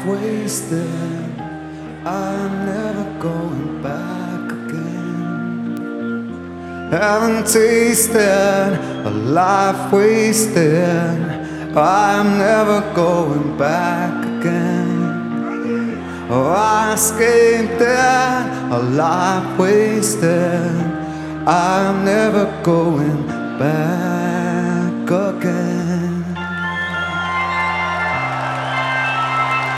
wasted. I'm never going back again. Haven't tasted a life wasted. I'm never going back again. Oh, I escaped it, a life wasted. I'm never going back again.